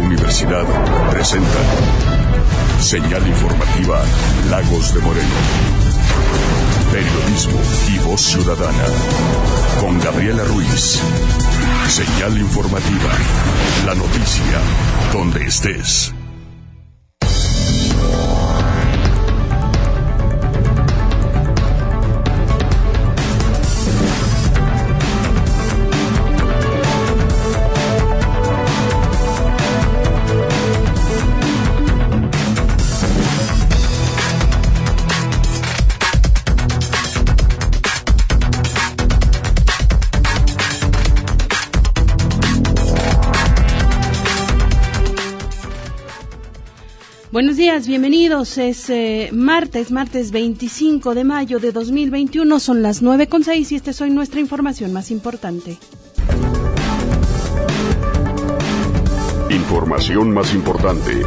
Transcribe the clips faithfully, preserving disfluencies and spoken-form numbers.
Universidad presenta Señal Informativa Lagos de Moreno. Periodismo y voz ciudadana. Con Gabriela Ruiz. Señal Informativa. La noticia donde estés. Buenos días, bienvenidos. Es eh, martes, martes veinticinco de mayo de dos mil veintiuno, son las nueve con seis y esta es hoy nuestra información más importante. Información más importante.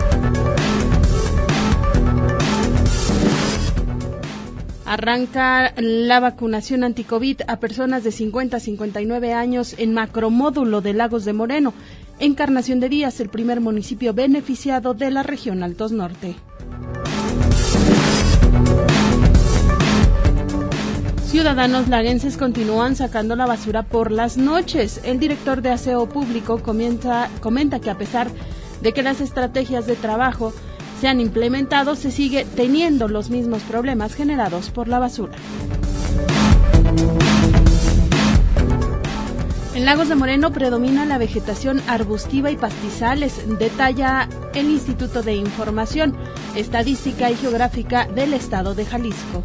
Arranca la vacunación anticovid a personas de cincuenta a cincuenta y nueve años en macromódulo de Lagos de Moreno. Encarnación de Díaz, el primer municipio beneficiado de la región Altos Norte. Ciudadanos laguenses continúan sacando la basura por las noches. El director de Aseo Público comenta, comenta que a pesar de que las estrategias de trabajo se han implementado, se sigue teniendo los mismos problemas generados por la basura. En Lagos de Moreno predomina la vegetación arbustiva y pastizales, detalla el Instituto de Información, Estadística y Geográfica del Estado de Jalisco.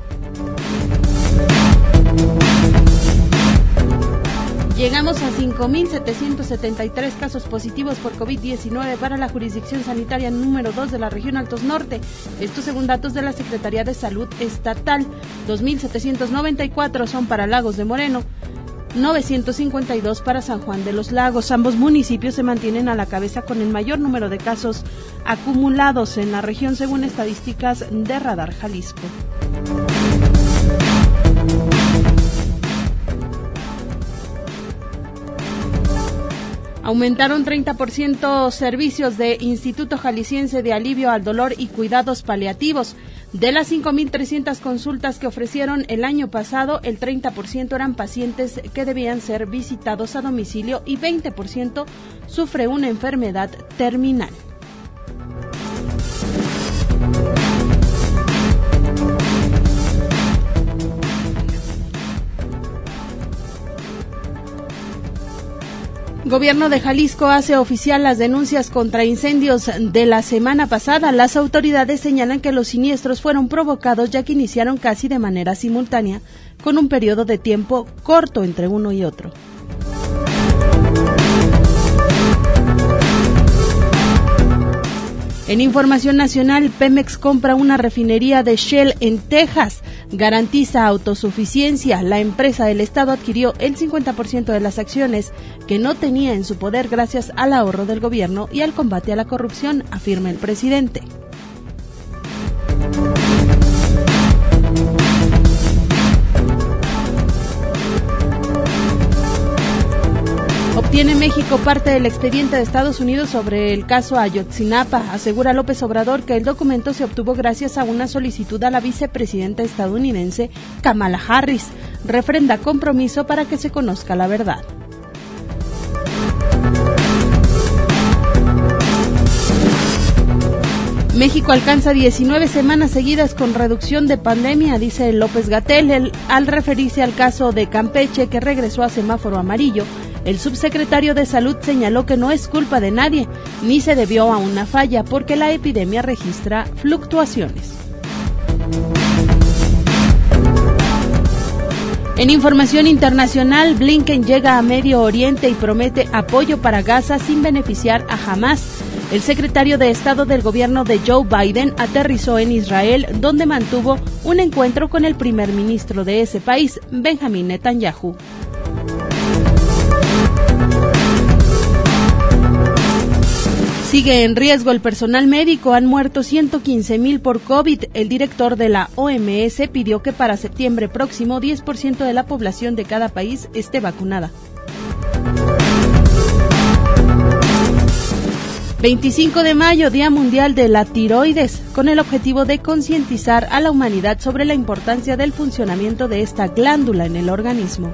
Llegamos a cinco mil setecientos setenta y tres casos positivos por COVID diecinueve para la jurisdicción sanitaria número dos de la región Altos Norte. Esto según datos de la Secretaría de Salud Estatal. dos mil setecientos noventa y cuatro son para Lagos de Moreno, novecientos cincuenta y dos para San Juan de los Lagos. Ambos municipios se mantienen a la cabeza con el mayor número de casos acumulados en la región según estadísticas de Radar Jalisco. Aumentaron treinta por ciento servicios de Instituto Jalisciense de Alivio al Dolor y Cuidados Paliativos. De las cinco mil trescientas consultas que ofrecieron el año pasado, el treinta por ciento eran pacientes que debían ser visitados a domicilio y veinte por ciento sufre una enfermedad terminal. Gobierno de Jalisco hace oficial las denuncias contra incendios de la semana pasada. Las autoridades señalan que los siniestros fueron provocados ya que iniciaron casi de manera simultánea, con un periodo de tiempo corto entre uno y otro. En información nacional, Pemex compra una refinería de Shell en Texas, garantiza autosuficiencia. La empresa del Estado adquirió el cincuenta por ciento de las acciones que no tenía en su poder gracias al ahorro del gobierno y al combate a la corrupción, afirma el presidente. Tiene México parte del expediente de Estados Unidos sobre el caso Ayotzinapa. Asegura López Obrador que el documento se obtuvo gracias a una solicitud a la vicepresidenta estadounidense Kamala Harris. Refrenda compromiso para que se conozca la verdad. México alcanza diecinueve semanas seguidas con reducción de pandemia, dice López-Gatell, el, al referirse al caso de Campeche que regresó a semáforo amarillo. El subsecretario de Salud señaló que no es culpa de nadie, ni se debió a una falla, porque la epidemia registra fluctuaciones. En información internacional, Blinken llega a Medio Oriente y promete apoyo para Gaza sin beneficiar a Hamás. El secretario de Estado del gobierno de Joe Biden aterrizó en Israel, donde mantuvo un encuentro con el primer ministro de ese país, Benjamín Netanyahu. Sigue en riesgo el personal médico, han muerto ciento quince mil por COVID. El director de la O M S pidió que para septiembre próximo diez por ciento de la población de cada país esté vacunada. veinticinco de mayo, Día Mundial de la Tiroides, con el objetivo de concientizar a la humanidad sobre la importancia del funcionamiento de esta glándula en el organismo.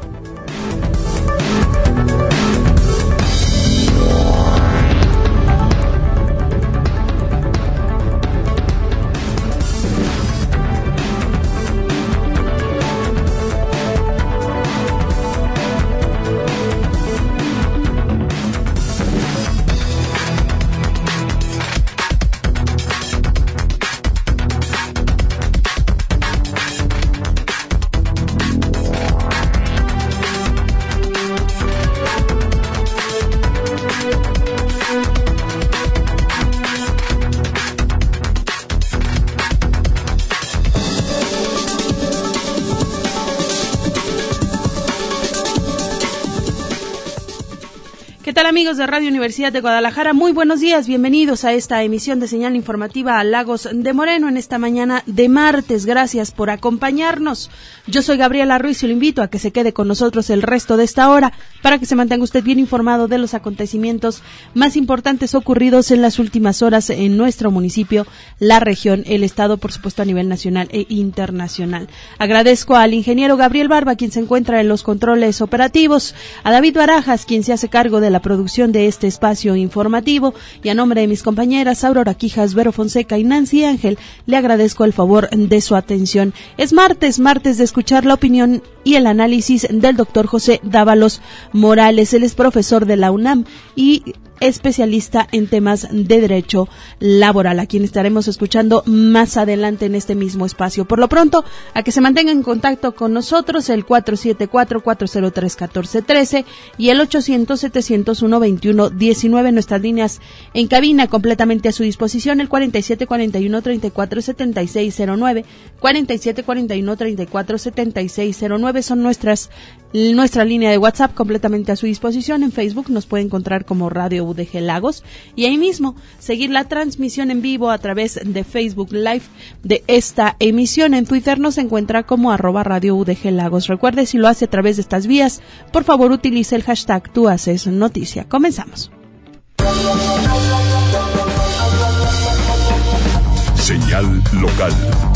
¿Qué tal, amigos de Radio Universidad de Guadalajara? Muy buenos días, bienvenidos a esta emisión de señal informativa a Lagos de Moreno en esta mañana de martes. Gracias por acompañarnos. Yo soy Gabriela Ruiz y lo invito a que se quede con nosotros el resto de esta hora para que se mantenga usted bien informado de los acontecimientos más importantes ocurridos en las últimas horas en nuestro municipio, la región, el estado, por supuesto a nivel nacional e internacional. Agradezco al ingeniero Gabriel Barba, quien se encuentra en los controles operativos, a David Barajas, quien se hace cargo de la producción de este espacio informativo, y a nombre de mis compañeras Aurora Quijas, Vero Fonseca y Nancy Ángel, le agradezco el favor de su atención. Es martes, martes de escuchar la opinión y el análisis del doctor José Dávalos Morales. Él es profesor de la UNAM y especialista en temas de derecho laboral, a quien estaremos escuchando más adelante en este mismo espacio. Por lo pronto, a que se mantenga en contacto con nosotros, el cuatro siete cuatro, cuatro cero tres, uno cuatro uno tres y el ochocientos, setecientos uno, veintiuno diecinueve, nuestras líneas en cabina completamente a su disposición, el cuarenta y siete cuarenta y uno, treinta y cuatro setenta y seis cero nueve, cuarenta y siete cuarenta y uno, treinta y cuatro setenta y seis cero nueve, son nuestras nuestra línea de WhatsApp completamente a su disposición. En Facebook nos puede encontrar como Radio U D G Lagos y ahí mismo seguir la transmisión en vivo a través de Facebook Live de esta emisión. En Twitter nos encuentra como arroba Radio U D G Lagos. Recuerde, si lo hace a través de estas vías, por favor utilice el hashtag Tú Haces Noticia. Comenzamos. Señal local.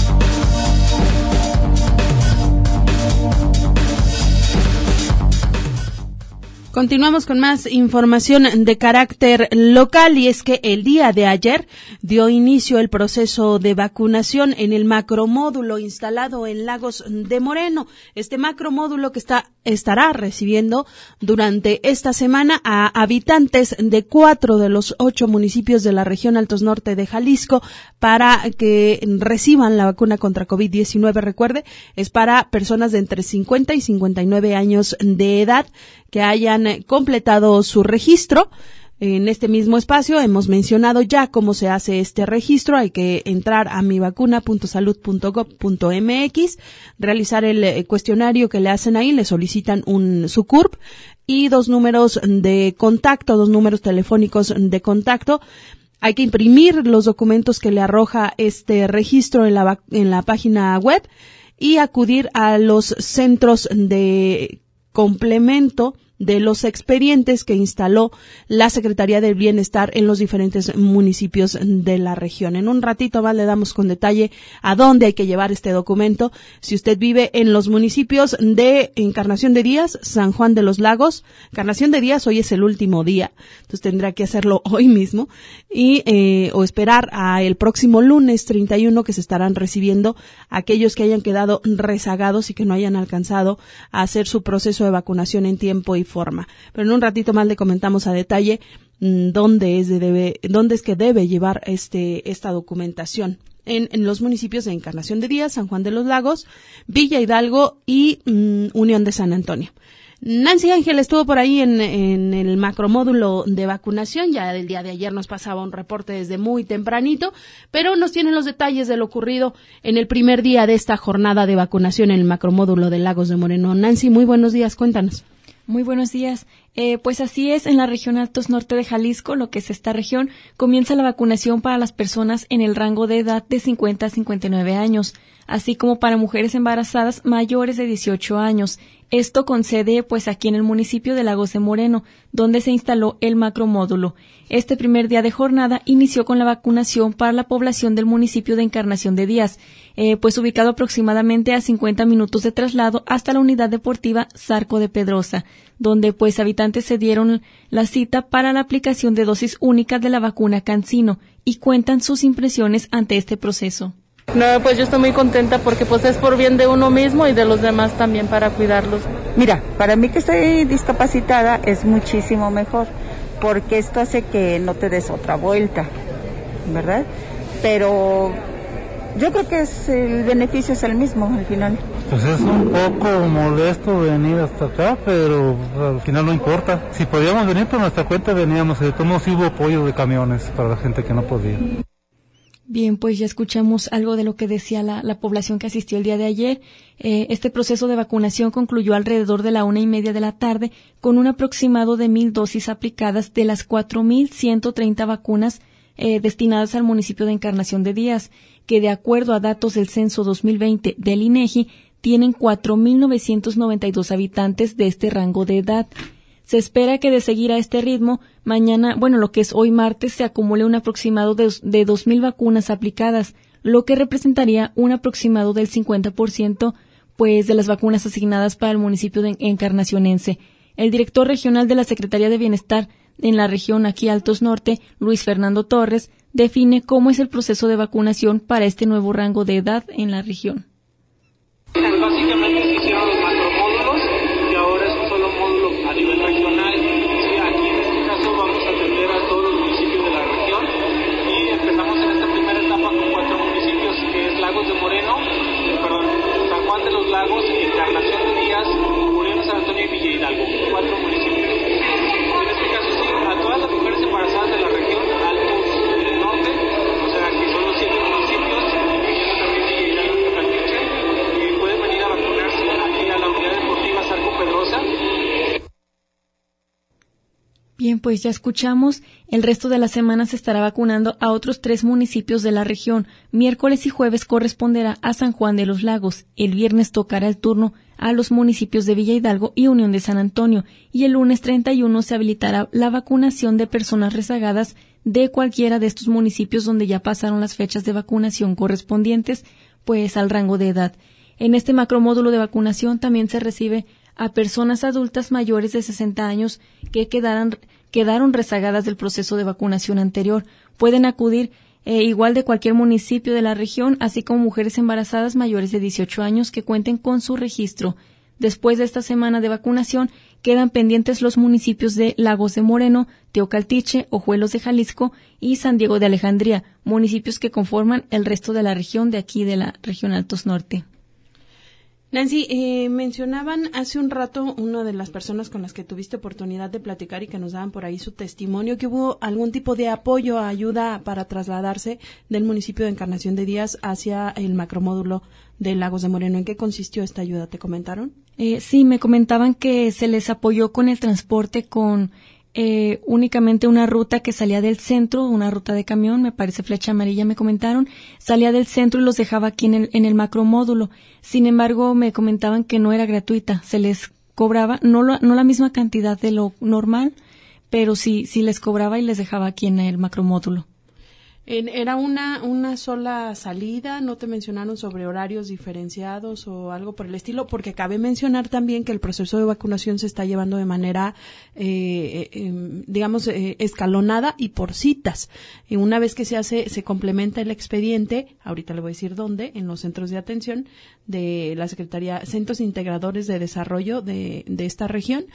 Continuamos con más información de carácter local, y es que el día de ayer dio inicio el proceso de vacunación en el macromódulo instalado en Lagos de Moreno. Este macromódulo que está estará recibiendo durante esta semana a habitantes de cuatro de los ocho municipios de la región Altos Norte de Jalisco para que reciban la vacuna contra COVID diecinueve. Recuerde, es para personas de entre cincuenta y cincuenta y nueve años de edad que hayan completado su registro. En este mismo espacio hemos mencionado ya cómo se hace este registro. Hay que entrar a mivacuna punto salud punto gob punto mx, realizar el cuestionario que le hacen ahí, le solicitan un su C U R P y dos números de contacto, dos números telefónicos de contacto. Hay que imprimir los documentos que le arroja este registro en la, en la página web y acudir a los centros de complemento de los expedientes que instaló la Secretaría del Bienestar en los diferentes municipios de la región. En un ratito más le damos con detalle a dónde hay que llevar este documento. Si usted vive en los municipios de Encarnación de Díaz, San Juan de los Lagos, Encarnación de Díaz hoy es el último día, entonces tendrá que hacerlo hoy mismo y eh, o esperar a el próximo lunes treinta y uno, que se estarán recibiendo aquellos que hayan quedado rezagados y que no hayan alcanzado a hacer su proceso de vacunación en tiempo y forma. Pero en un ratito más le comentamos a detalle mmm, dónde es de debe, dónde es que debe llevar este esta documentación. En, en los municipios de Encarnación de Díaz, San Juan de los Lagos, Villa Hidalgo y mmm, Unión de San Antonio. Nancy Ángel estuvo por ahí en, en el macromódulo de vacunación. Ya del día de ayer nos pasaba un reporte desde muy tempranito, pero nos tienen los detalles de lo ocurrido en el primer día de esta jornada de vacunación en el macromódulo de Lagos de Moreno. Nancy, muy buenos días, cuéntanos. Muy buenos días. Eh, pues así es, en la región Altos Norte de Jalisco, lo que es esta región, comienza la vacunación para las personas en el rango de edad de cincuenta a cincuenta y nueve años, así como para mujeres embarazadas mayores de dieciocho años. Esto con sede pues aquí en el municipio de Lagos de Moreno, donde se instaló el macromódulo. Este primer día de jornada inició con la vacunación para la población del municipio de Encarnación de Díaz, eh, pues ubicado aproximadamente a cincuenta minutos de traslado hasta la unidad deportiva Zarco de Pedrosa, donde pues habitantes se dieron la cita para la aplicación de dosis únicas de la vacuna CanSino y cuentan sus impresiones ante este proceso. No, pues yo estoy muy contenta porque pues es por bien de uno mismo y de los demás también para cuidarlos. Mira, para mí que estoy discapacitada es muchísimo mejor porque esto hace que no te des otra vuelta, ¿verdad? Pero yo creo que es, el beneficio es el mismo al final. Pues es un poco molesto venir hasta acá, pero al final no importa. Si podíamos venir por nuestra cuenta veníamos, de todos modos sí hubo apoyo de camiones para la gente que no podía. Bien, pues ya escuchamos algo de lo que decía la, la población que asistió el día de ayer. Eh, este proceso de vacunación concluyó alrededor de la una y media de la tarde con un aproximado de mil dosis aplicadas de las cuatro mil ciento treinta vacunas eh, destinadas al municipio de Encarnación de Díaz, que de acuerdo a datos del censo dos mil veinte del INEGI tienen cuatro mil novecientos noventa y dos habitantes de este rango de edad. Se espera que de seguir a este ritmo, mañana, bueno, lo que es hoy martes, se acumule un aproximado de, de dos mil vacunas aplicadas, lo que representaría un aproximado del cincuenta por ciento, pues, de las vacunas asignadas para el municipio de Encarnacionense. El director regional de la Secretaría de Bienestar en la región aquí Altos Norte, Luis Fernando Torres, define cómo es el proceso de vacunación para este nuevo rango de edad en la región. Básicamente se hicieron los macromódulos y ahora es un solo módulo a nivel regional. Sí, aquí en este caso vamos a atender a todos los municipios de la región y empezamos en esta primera etapa con cuatro municipios, que es Lagos de Moreno, perdón, San Juan de los Lagos, Encarnación de Díaz, Moreno, San Antonio y Villa Hidalgo, cuatro municipios. En este caso sí, a todas las mujeres embarazadas de la región, Altos del Norte, o sea que son los siete municipios, incluyendo también Villa Hidalgo y Tecaltiche, que pueden venir a vacunarse aquí a la unidad deportiva Zarco Pedrosa. Bien, pues ya escuchamos. El resto de la semana se estará vacunando a otros tres municipios de la región. Miércoles y jueves corresponderá a San Juan de los Lagos. El viernes tocará el turno a los municipios de Villa Hidalgo y Unión de San Antonio. Y el lunes treinta y uno se habilitará la vacunación de personas rezagadas de cualquiera de estos municipios donde ya pasaron las fechas de vacunación correspondientes, pues al rango de edad. En este macromódulo de vacunación también se recibe a personas adultas mayores de sesenta años que quedaran, quedaron rezagadas del proceso de vacunación anterior. Pueden acudir eh, igual de cualquier municipio de la región, así como mujeres embarazadas mayores de dieciocho años que cuenten con su registro. Después de esta semana de vacunación, quedan pendientes los municipios de Lagos de Moreno, Teocaltiche, Ojuelos de Jalisco y San Diego de Alejandría, municipios que conforman el resto de la región de aquí de la región Altos Norte. Nancy, eh, mencionaban hace un rato una de las personas con las que tuviste oportunidad de platicar y que nos daban por ahí su testimonio, que hubo algún tipo de apoyo, ayuda para trasladarse del municipio de Encarnación de Díaz hacia el macromódulo de Lagos de Moreno. ¿En qué consistió esta ayuda? ¿Te comentaron? Eh, sí, me comentaban que se les apoyó con el transporte con eh, únicamente una ruta que salía del centro, una ruta de camión, me parece Flecha Amarilla, me comentaron, salía del centro y los dejaba aquí en el, en el macromódulo. Sin embargo, me comentaban que no era gratuita, se les cobraba, no, lo, no la misma cantidad de lo normal, pero sí, sí les cobraba y les dejaba aquí en el macromódulo. ¿Era una, una sola salida? ¿No te mencionaron sobre horarios diferenciados o algo por el estilo? Porque cabe mencionar también que el proceso de vacunación se está llevando de manera, eh, eh, digamos, eh, escalonada y por citas. Y una vez que se hace, se complementa el expediente, ahorita le voy a decir dónde, en los centros de atención de la Secretaría, Centros Integradores de Desarrollo de, de esta región,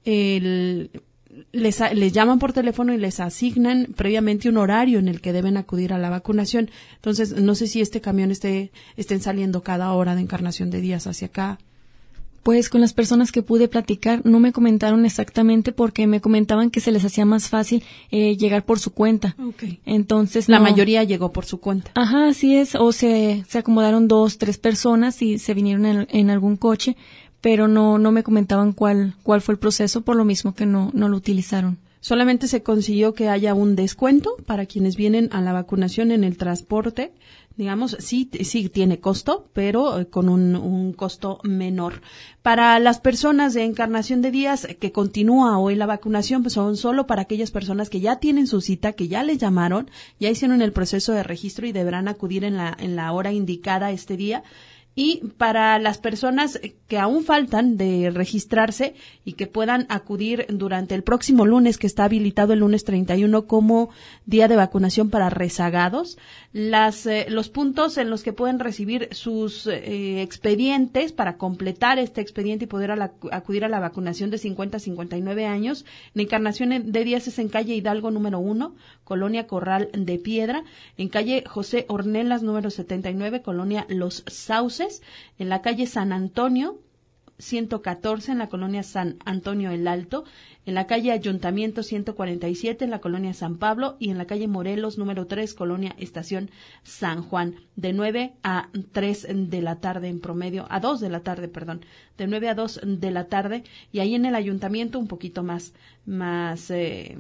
el Les, les llaman por teléfono y les asignan previamente un horario en el que deben acudir a la vacunación. Entonces, no sé si este camión esté, estén saliendo cada hora de Encarnación de Díaz hacia acá. Pues con las personas que pude platicar no me comentaron exactamente porque me comentaban que se les hacía más fácil eh, llegar por su cuenta. Okay. Entonces la no. mayoría llegó por su cuenta. Ajá, así es. O se, se acomodaron dos, tres personas y se vinieron en, en algún coche. pero no no me comentaban cuál cuál fue el proceso, por lo mismo que no no lo utilizaron. Solamente se consiguió que haya un descuento para quienes vienen a la vacunación en el transporte. Digamos, sí, sí tiene costo, pero con un, un costo menor. Para las personas de Encarnación de Díaz que continúa hoy la vacunación, pues son solo para aquellas personas que ya tienen su cita, que ya les llamaron, ya hicieron el proceso de registro y deberán acudir en la, en la hora indicada este día. Y para las personas que aún faltan de registrarse y que puedan acudir durante el próximo lunes, que está habilitado el lunes treinta y uno como día de vacunación para rezagados, las eh, los puntos en los que pueden recibir sus eh, expedientes para completar este expediente y poder a la, acudir a la vacunación de cincuenta a cincuenta y nueve años. En Encarnación de Díaz es en calle Hidalgo número uno, Colonia Corral de Piedra, en calle José Ornelas número setenta y nueve, Colonia Los Sauces, en la calle San Antonio ciento catorce, en la colonia San Antonio el Alto, en la calle Ayuntamiento ciento cuarenta y siete, en la colonia San Pablo, y en la calle Morelos número tres, colonia Estación San Juan, de nueve a tres de la tarde en promedio, a dos de la tarde, perdón, de nueve a dos de la tarde, y ahí en el Ayuntamiento un poquito más, más, eh,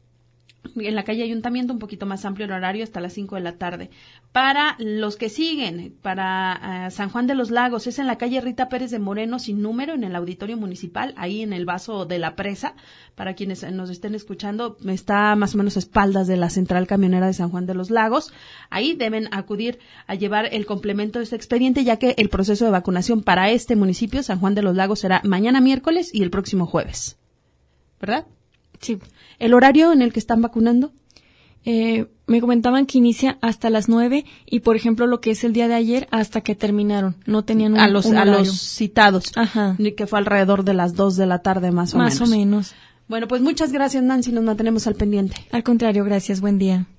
en la calle Ayuntamiento un poquito más amplio el horario hasta las cinco de la tarde. Para los que siguen, para uh, San Juan de los Lagos, es en la calle Rita Pérez de Moreno sin número, en el Auditorio Municipal, ahí en el vaso de la presa. Para quienes nos estén escuchando, está más o menos a espaldas de la Central Camionera de San Juan de los Lagos. Ahí deben acudir a llevar el complemento de este expediente, ya que el proceso de vacunación para este municipio, San Juan de los Lagos, será mañana miércoles y el próximo jueves, ¿verdad? Sí. ¿El horario en el que están vacunando? Eh, me comentaban que inicia hasta las nueve y, por ejemplo, lo que es el día de ayer hasta que terminaron. No tenían un, a los, un a horario. los citados. Ajá. Que fue alrededor de las dos de la tarde, más o más menos. Más o menos. Bueno, pues muchas gracias, Nancy. Nos mantenemos al pendiente. Al contrario, gracias. Buen día.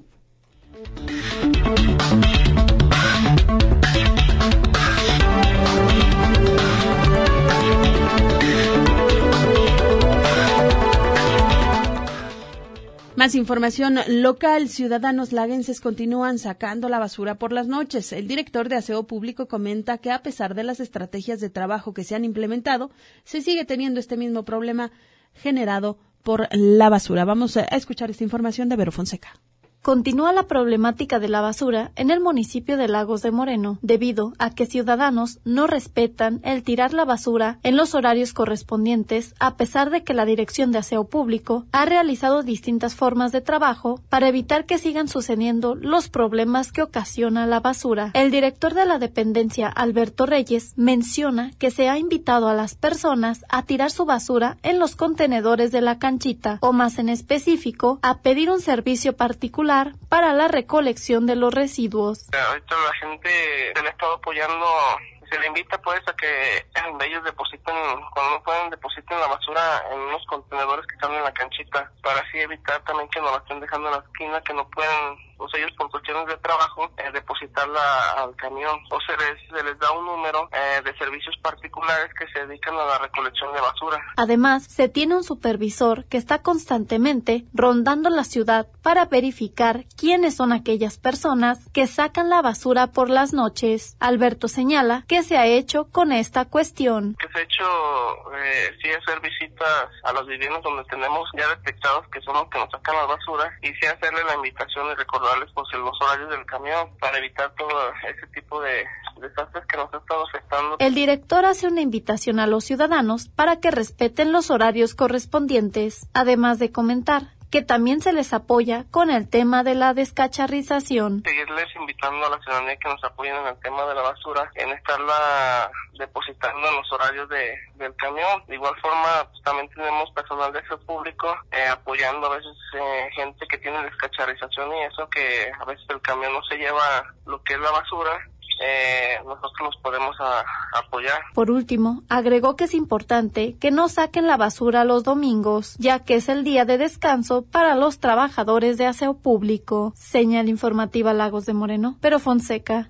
Más información local. Ciudadanos laguenses continúan sacando la basura por las noches. El director de Aseo Público comenta que a pesar de las estrategias de trabajo que se han implementado, se sigue teniendo este mismo problema generado por la basura. Vamos a escuchar esta información de Vero Fonseca. Continúa la problemática de la basura en el municipio de Lagos de Moreno, debido a que ciudadanos no respetan el tirar la basura en los horarios correspondientes, a pesar de que la Dirección de Aseo Público ha realizado distintas formas de trabajo para evitar que sigan sucediendo los problemas que ocasiona la basura. El director de la dependencia, Alberto Reyes, menciona que se ha invitado a las personas a tirar su basura en los contenedores de la canchita, o más en específico, a pedir un servicio particular para la recolección de los residuos. Ahorita la gente se le ha estado apoyando, se le invita pues a que ellos depositen, cuando no pueden, depositen la basura en unos contenedores que están en la canchita, para así evitar también que nos la estén dejando en la esquina, que no pueden, pues ellos por cuestiones de trabajo, eh, depositarla al camión, o se les, se les da un número eh, de servicios particulares que se dedican a la recolección de basura. Además, se tiene un supervisor que está constantemente rondando la ciudad para verificar quiénes son aquellas personas que sacan la basura por las noches. Alberto señala que se ha hecho con esta cuestión. Que se ha hecho, eh, sí, hacer visitas a las viviendas donde tenemos ya detectados que son los que nos sacan la basura, y sí hacerle la invitación y recordarles pues los horarios del camión para evitar todo ese tipo de desastres que nos ha estado afectando. El director hace una invitación a los ciudadanos para que respeten los horarios correspondientes, además de comentar que también se les apoya con el tema de la descacharrización. Seguirles invitando a la ciudadanía que nos apoyen en el tema de la basura, en estarla depositando en los horarios de, del camión. De igual forma, pues, también tenemos personal de aseo público eh, apoyando a veces eh, gente que tiene descacharrización y eso, que a veces el camión no se lleva lo que es la basura. Eh, nosotros nos podemos a, apoyar. Por último, agregó que es importante que no saquen la basura los domingos, ya que es el día de descanso para los trabajadores de aseo público. Señal informativa Lagos de Moreno, Vero Fonseca.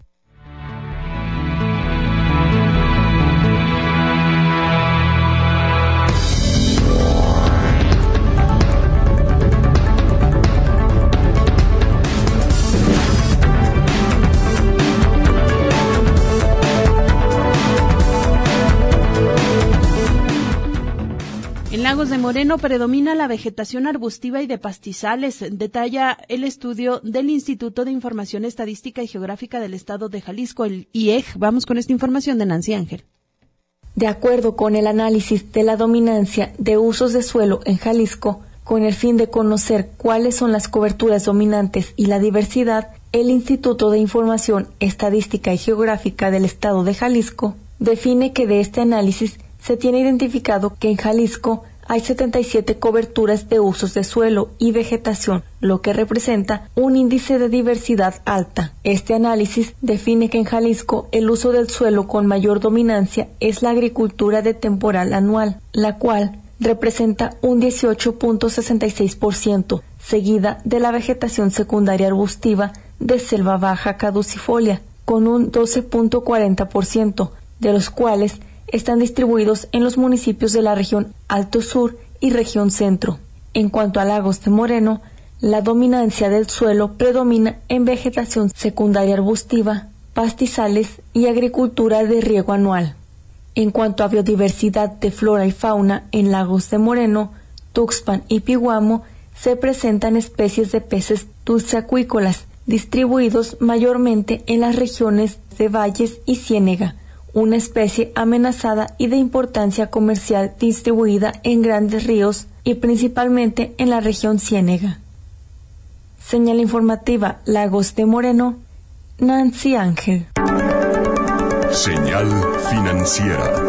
Lagos de Moreno predomina la vegetación arbustiva y de pastizales, detalla el estudio del Instituto de Información Estadística y Geográfica del Estado de Jalisco, el I E G. Vamos con esta información de Nancy Ángel. De acuerdo con el análisis de la dominancia de usos de suelo en Jalisco, con el fin de conocer cuáles son las coberturas dominantes y la diversidad, el Instituto de Información Estadística y Geográfica del Estado de Jalisco define que de este análisis se tiene identificado que en Jalisco hay setenta y siete coberturas de usos de suelo y vegetación, lo que representa un índice de diversidad alta. Este análisis define que en Jalisco el uso del suelo con mayor dominancia es la agricultura de temporal anual, la cual representa un dieciocho punto sesenta y seis por ciento, seguida de la vegetación secundaria arbustiva de selva baja caducifolia, con un doce punto cuarenta por ciento, de los cuales están distribuidos en los municipios de la región Alto Sur y región Centro. En cuanto a Lagos de Moreno, la dominancia del suelo predomina en vegetación secundaria arbustiva, pastizales y agricultura de riego anual. En cuanto a biodiversidad de flora y fauna en Lagos de Moreno, Tuxpan y Pihuamo, se presentan especies de peces dulceacuícolas, distribuidos mayormente en las regiones de valles y ciénega, una especie amenazada y de importancia comercial distribuida en grandes ríos y principalmente en la región ciénega. Señal informativa Lagos de Moreno, Nancy Ángel. Señal financiera.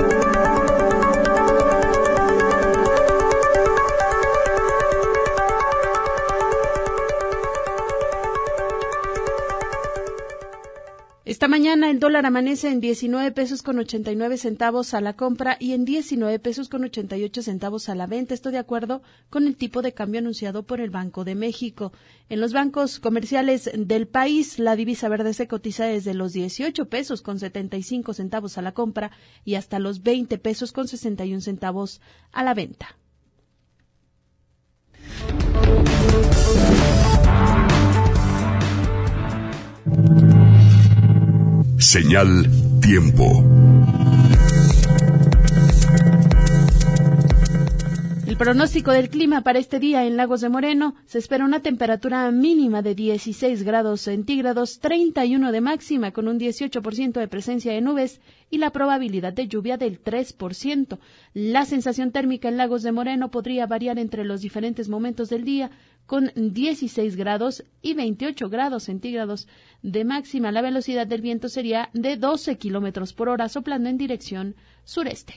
Esta mañana el dólar amanece en diecinueve pesos con ochenta y nueve centavos a la compra y en diecinueve pesos con ochenta y ocho centavos a la venta. Esto de acuerdo con el tipo de cambio anunciado por el Banco de México. En los bancos comerciales del país, la divisa verde se cotiza desde los dieciocho pesos con setenta y cinco centavos a la compra y hasta los veinte pesos con sesenta y un centavos a la venta. Señal tiempo. El pronóstico del clima para este día en Lagos de Moreno: se espera una temperatura mínima de dieciséis grados centígrados, treinta y uno de máxima, con un dieciocho por ciento de presencia de nubes y la probabilidad de lluvia del tres por ciento. La sensación térmica en Lagos de Moreno podría variar entre los diferentes momentos del día, con dieciséis grados y veintiocho grados centígrados de máxima. La velocidad del viento sería de doce kilómetros por hora, soplando en dirección sureste.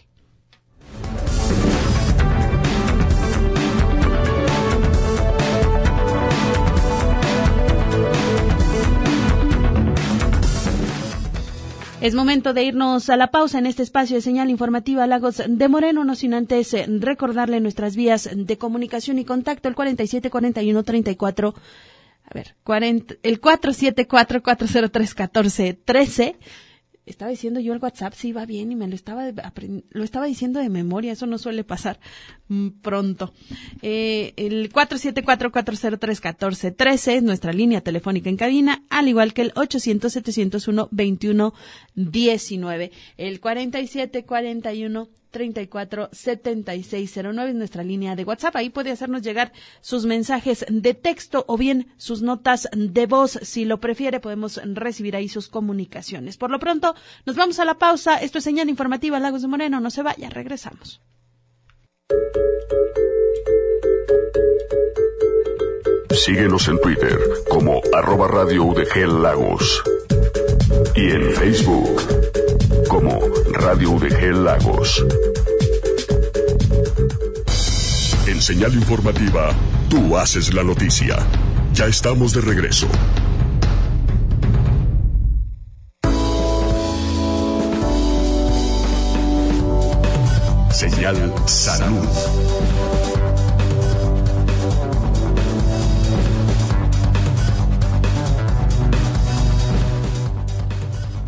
Es momento de irnos a la pausa en este espacio de señal informativa Lagos de Moreno, no sin antes recordarle nuestras vías de comunicación y contacto, el cuarenta y siete cuarenta y uno treinta y cuatro, a ver, cuarenta, el cuatro siete cuatro cuatro cero tres catorce trece. Estaba diciendo yo el WhatsApp, sí va bien, y me lo estaba lo estaba diciendo de memoria, eso no suele pasar mm, pronto. Eh, el cuatro siete cuatro cuatro cero tres catorce trece es nuestra línea telefónica en cabina, al igual que el ochocientos setecientos uno veintiuno diecinueve. El cuarenta y siete cuarenta y uno treinta y cuatro setenta y seis cero nueve es nuestra línea de WhatsApp. Ahí puede hacernos llegar sus mensajes de texto o bien sus notas de voz. Si lo prefiere, podemos recibir ahí sus comunicaciones. Por lo pronto, nos vamos a la pausa. Esto es Señal Informativa Lagos de Moreno. No se vaya, regresamos. Síguenos en Twitter como arroba Radio U D G Lagos y en Facebook como Radio U D G Lagos. En Señal Informativa, tú haces la noticia. Ya estamos de regreso. Señal Salud.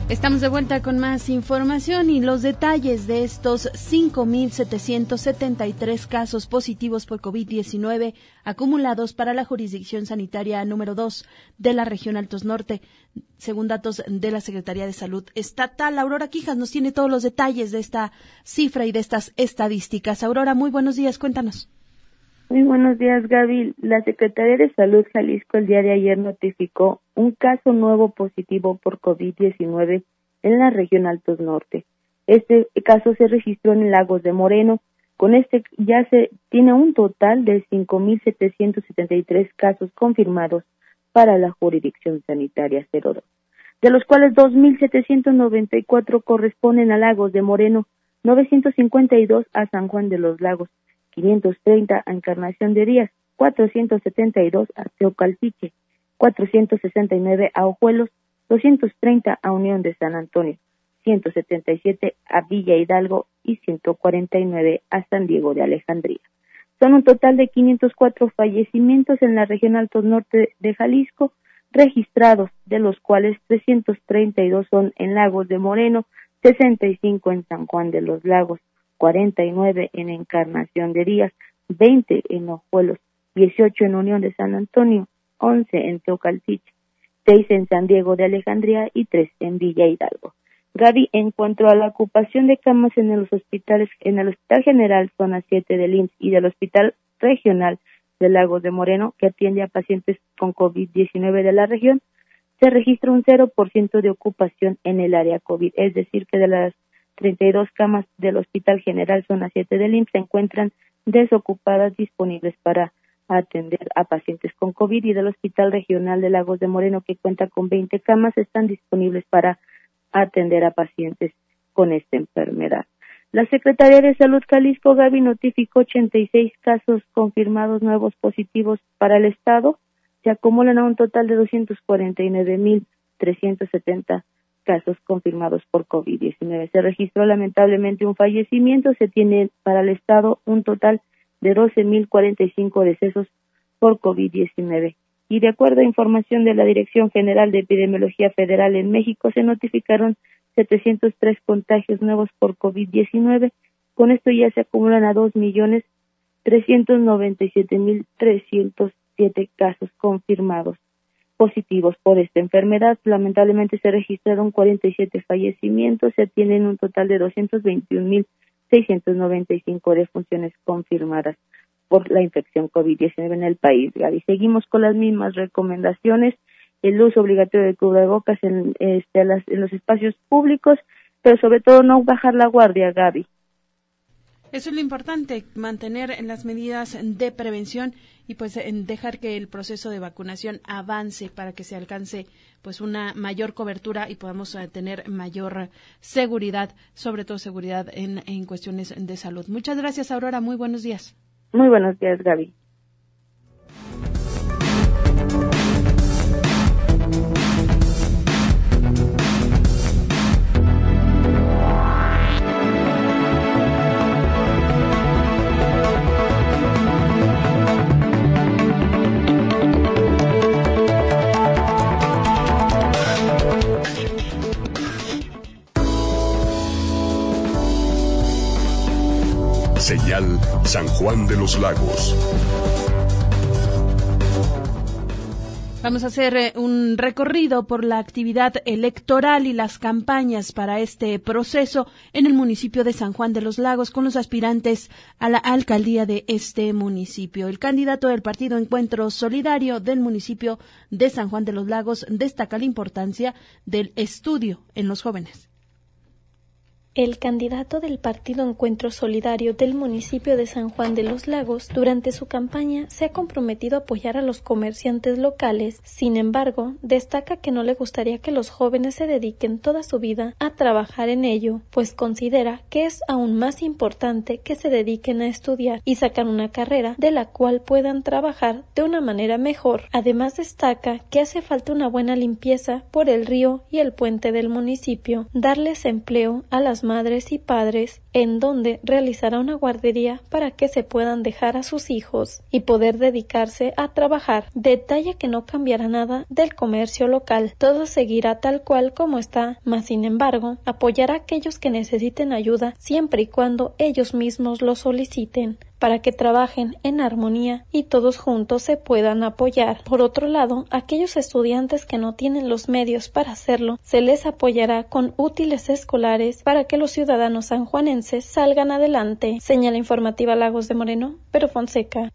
Estamos de vuelta con más información y los detalles de estos cinco mil setecientos setenta y tres casos positivos por COVID diecinueve acumulados para la jurisdicción sanitaria número dos de la región Altos Norte, según datos de la Secretaría de Salud Estatal. Aurora Quijas nos tiene todos los detalles de esta cifra y de estas estadísticas. Aurora, muy buenos días, cuéntanos. Muy buenos días, Gaby. La Secretaría de Salud Jalisco el día de ayer notificó un caso nuevo positivo por COVID diecinueve en la región Altos Norte. Este caso se registró en Lagos de Moreno. Con este ya se tiene un total de cinco mil setecientos setenta y tres casos confirmados para la jurisdicción sanitaria cero dos, de los cuales dos mil setecientos noventa y cuatro corresponden a Lagos de Moreno, novecientos cincuenta y dos a San Juan de los Lagos, quinientos treinta a Encarnación de Díaz, cuatrocientos setenta y dos a Teocaltiche, cuatrocientos sesenta y nueve a Ojuelos, doscientos treinta a Unión de San Antonio, ciento setenta y siete a Villa Hidalgo y ciento cuarenta y nueve a San Diego de Alejandría. Son un total de quinientos cuatro fallecimientos en la región Altos Norte de Jalisco registrados, de los cuales trescientos treinta y dos son en Lagos de Moreno, sesenta y cinco en San Juan de los Lagos, cuarenta y nueve en Encarnación de Díaz, veinte en Ojuelos, dieciocho en Unión de San Antonio, once en Teocaltiche, seis en San Diego de Alejandría y tres en Villa Hidalgo. Gaby, en cuanto a la ocupación de camas en los hospitales, en el Hospital General Zona siete del I M S S y del Hospital Regional de Lagos de Moreno, que atiende a pacientes con COVID diecinueve de la región, se registra un cero por ciento de ocupación en el área COVID, es decir, que de las treinta y dos camas del Hospital General Zona siete del I M S S se encuentran desocupadas disponibles para atender a pacientes con COVID, y del Hospital Regional de Lagos de Moreno, que cuenta con veinte camas, están disponibles para atender a pacientes con esta enfermedad. La Secretaría de Salud Jalisco, Gaby, notificó ochenta y seis casos confirmados nuevos positivos para el estado. Se acumulan a un total de doscientos cuarenta y nueve mil trescientos setenta casos confirmados por COVID diecinueve. Se registró lamentablemente un fallecimiento. Se tiene para el estado un total de doce mil cuarenta y cinco decesos por COVID diecinueve. Y de acuerdo a información de la Dirección General de Epidemiología Federal en México, se notificaron setecientos tres contagios nuevos por COVID diecinueve. Con esto ya se acumulan a dos millones trescientos noventa y siete mil trescientos siete casos confirmados positivos por esta enfermedad. Lamentablemente se registraron cuarenta y siete fallecimientos. Se atienden un total de doscientos veintiún mil seiscientos noventa y cinco defunciones confirmadas por la infección COVID diecinueve en el país, Gaby. Seguimos con las mismas recomendaciones: el uso obligatorio de cubrebocas en, este, las, en los espacios públicos, pero sobre todo no bajar la guardia, Gaby. Eso es lo importante, mantener las medidas de prevención y pues en dejar que el proceso de vacunación avance para que se alcance pues una mayor cobertura y podamos uh, tener mayor seguridad, sobre todo seguridad en, en cuestiones de salud. Muchas gracias, Aurora. Muy buenos días. Muy buenos días, Gaby. Señal San Juan de los Lagos. Vamos a hacer eh, un recorrido por la actividad electoral y las campañas para este proceso en el municipio de San Juan de los Lagos con los aspirantes a la alcaldía de este municipio. El candidato del partido Encuentro Solidario del municipio de San Juan de los Lagos destaca la importancia del estudio en los jóvenes. El candidato del Partido Encuentro Solidario del municipio de San Juan de los Lagos, durante su campaña, se ha comprometido a apoyar a los comerciantes locales. Sin embargo, destaca que no le gustaría que los jóvenes se dediquen toda su vida a trabajar en ello, pues considera que es aún más importante que se dediquen a estudiar y sacar una carrera de la cual puedan trabajar de una manera mejor. Además, destaca que hace falta una buena limpieza por el río y el puente del municipio, darles empleo a las madres y padres en donde realizará una guardería para que se puedan dejar a sus hijos y poder dedicarse a trabajar. Detalla que no cambiará nada del comercio local, todo seguirá tal cual como está, mas sin embargo, apoyará a aquellos que necesiten ayuda siempre y cuando ellos mismos lo soliciten, para que trabajen en armonía y todos juntos se puedan apoyar. Por otro lado, aquellos estudiantes que no tienen los medios para hacerlo, se les apoyará con útiles escolares para que los ciudadanos sanjuanenses salgan adelante. Señala informativa Lagos de Moreno, Pero Fonseca.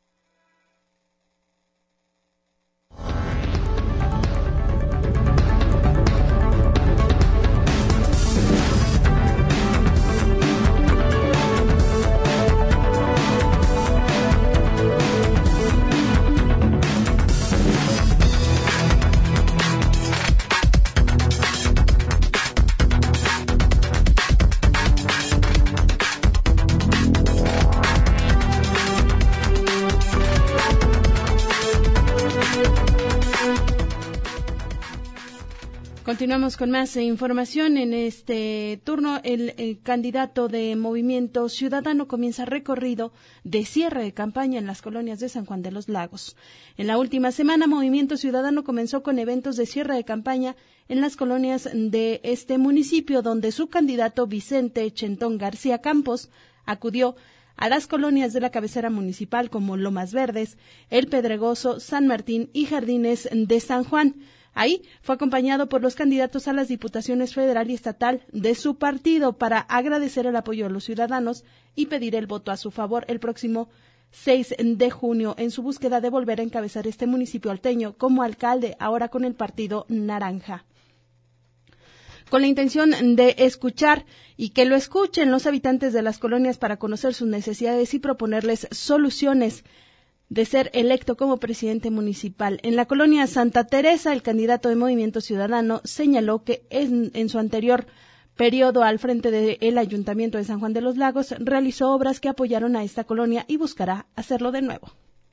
Continuamos con más información. En este turno, el, el candidato de Movimiento Ciudadano comienza recorrido de cierre de campaña en las colonias de San Juan de los Lagos. En la última semana, Movimiento Ciudadano comenzó con eventos de cierre de campaña en las colonias de este municipio, donde su candidato Vicente Chentón García Campos acudió a las colonias de la cabecera municipal como Lomas Verdes, El Pedregoso, San Martín y Jardines de San Juan. Ahí fue acompañado por los candidatos a las diputaciones federal y estatal de su partido para agradecer el apoyo de los ciudadanos y pedir el voto a su favor el próximo seis de junio en su búsqueda de volver a encabezar este municipio alteño como alcalde, ahora con el Partido Naranja. Con la intención de escuchar y que lo escuchen los habitantes de las colonias para conocer sus necesidades y proponerles soluciones, de ser electo como presidente municipal. En la colonia Santa Teresa, el candidato de Movimiento Ciudadano señaló que en, en su anterior periodo al frente del Ayuntamiento de San Juan de los Lagos realizó obras que apoyaron a esta colonia y buscará hacerlo de nuevo.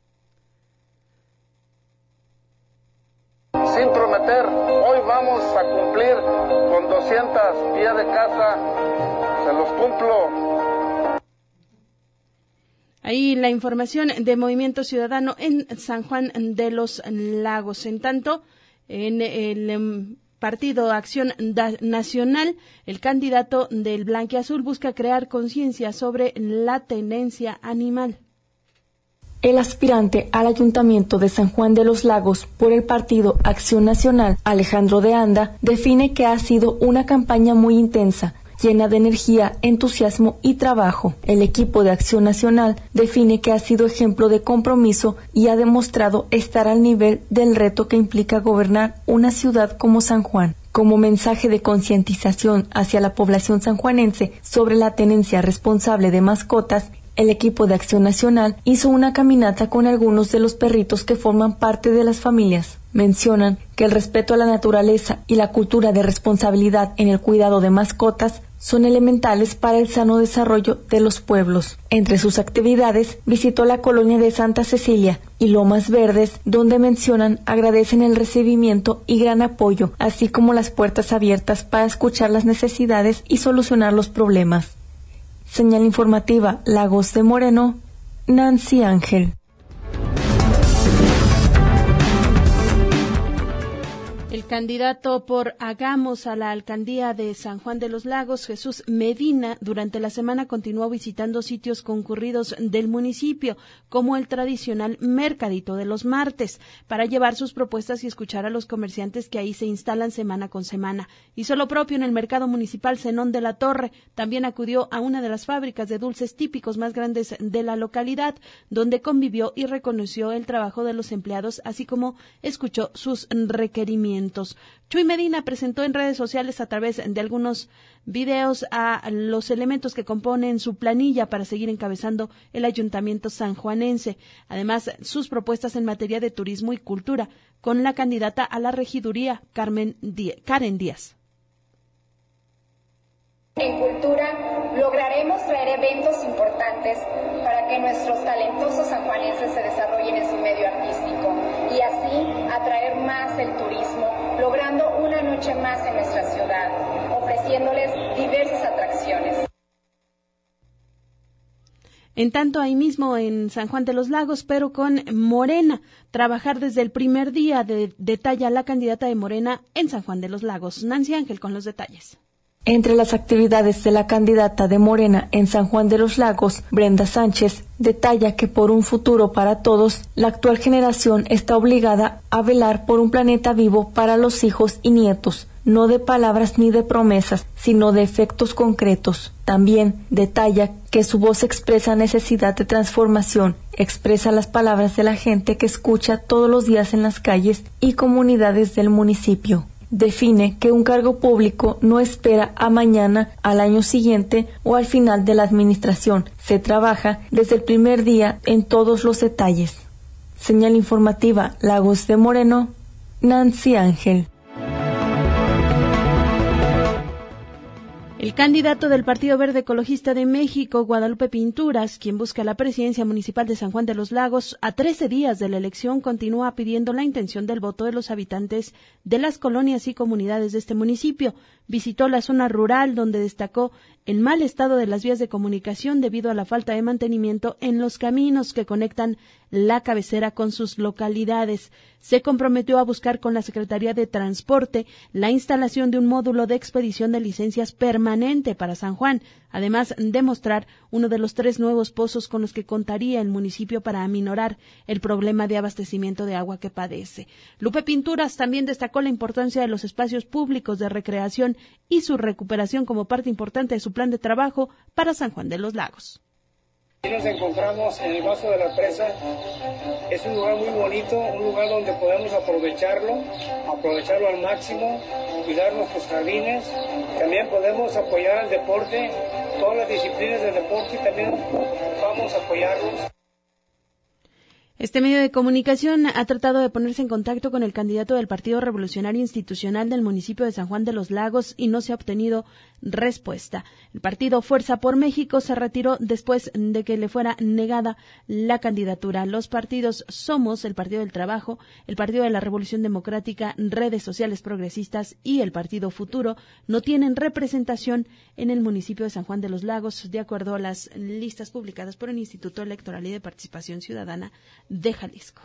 Sin prometer, hoy vamos a cumplir con doscientas vías de casa, se los cumplo. Ahí la información de Movimiento Ciudadano en San Juan de los Lagos. En tanto, en el um, Partido Acción Nacional, el candidato del Blanquiazul busca crear conciencia sobre la tenencia animal. El aspirante al Ayuntamiento de San Juan de los Lagos por el Partido Acción Nacional, Alejandro de Anda, define que ha sido una campaña muy intensa, llena de energía, entusiasmo y trabajo. El equipo de Acción Nacional define que ha sido ejemplo de compromiso y ha demostrado estar al nivel del reto que implica gobernar una ciudad como San Juan. Como mensaje de concientización hacia la población sanjuanense sobre la tenencia responsable de mascotas, el equipo de Acción Nacional hizo una caminata con algunos de los perritos que forman parte de las familias. Mencionan que el respeto a la naturaleza y la cultura de responsabilidad en el cuidado de mascotas son elementales para el sano desarrollo de los pueblos. Entre sus actividades, visitó la colonia de Santa Cecilia y Lomas Verdes, donde mencionan agradecen el recibimiento y gran apoyo, así como las puertas abiertas para escuchar las necesidades y solucionar los problemas. Señal informativa Lagos de Moreno, Nancy Ángel. El candidato por Hagamos a la alcaldía de San Juan de los Lagos, Jesús Medina, durante la semana continuó visitando sitios concurridos del municipio, como el tradicional Mercadito de los Martes, para llevar sus propuestas y escuchar a los comerciantes que ahí se instalan semana con semana. Hizo lo propio en el Mercado Municipal Zenón de la Torre. También acudió a una de las fábricas de dulces típicos más grandes de la localidad, donde convivió y reconoció el trabajo de los empleados, así como escuchó sus requerimientos. Chuy Medina presentó en redes sociales a través de algunos videos a los elementos que componen su planilla para seguir encabezando el ayuntamiento sanjuanense. Además, sus propuestas en materia de turismo y cultura con la candidata a la regiduría, Carmen Díaz, Karen Díaz. En cultura lograremos traer eventos importantes para que nuestros talentosos sanjuanenses se desarrollen en su medio artístico y así atraer más el turismo, logrando una noche más en nuestra ciudad, ofreciéndoles diversas atracciones. En tanto, ahí mismo en San Juan de los Lagos, pero con Morena, trabajar desde el primer día, de, detalla la candidata de Morena en San Juan de los Lagos. Nancy Ángel con los detalles. Entre las actividades de la candidata de Morena en San Juan de los Lagos, Brenda Sánchez detalla que por un futuro para todos, la actual generación está obligada a velar por un planeta vivo para los hijos y nietos, no de palabras ni de promesas, sino de efectos concretos. También detalla que su voz expresa necesidad de transformación, expresa las palabras de la gente que escucha todos los días en las calles y comunidades del municipio. Define que un cargo público no espera a mañana, al año siguiente o al final de la administración. Se trabaja desde el primer día en todos los detalles. Señal informativa Lagos de Moreno, Nancy Ángel. El candidato del Partido Verde Ecologista de México, Guadalupe Pinturas, quien busca la presidencia municipal de San Juan de los Lagos, a trece días de la elección, continúa pidiendo la intención del voto de los habitantes de las colonias y comunidades de este municipio. Visitó la zona rural, donde destacó el mal estado de las vías de comunicación debido a la falta de mantenimiento en los caminos que conectan la cabecera con sus localidades. Se comprometió a buscar con la Secretaría de Transporte la instalación de un módulo de expedición de licencias permanente para San Juan, además de mostrar uno de los tres nuevos pozos con los que contaría el municipio para aminorar el problema de abastecimiento de agua que padece. Lupe Pinturas también destacó la importancia de los espacios públicos de recreación y su recuperación como parte importante de su plan de trabajo para San Juan de los Lagos. Aquí nos encontramos en el vaso de la presa. Es un lugar muy bonito, un lugar donde podemos aprovecharlo, aprovecharlo al máximo, cuidar nuestros jardines. También podemos apoyar al deporte, todas las disciplinas del deporte, y también vamos a apoyarlos. Este medio de comunicación ha tratado de ponerse en contacto con el candidato del Partido Revolucionario Institucional del municipio de San Juan de los Lagos y no se ha obtenido respuesta. El partido Fuerza por México se retiró después de que le fuera negada la candidatura. Los partidos Somos, el Partido del Trabajo, el Partido de la Revolución Democrática, Redes Sociales Progresistas y el Partido Futuro no tienen representación en el municipio de San Juan de los Lagos, de acuerdo a las listas publicadas por el Instituto Electoral y de Participación Ciudadana de Jalisco.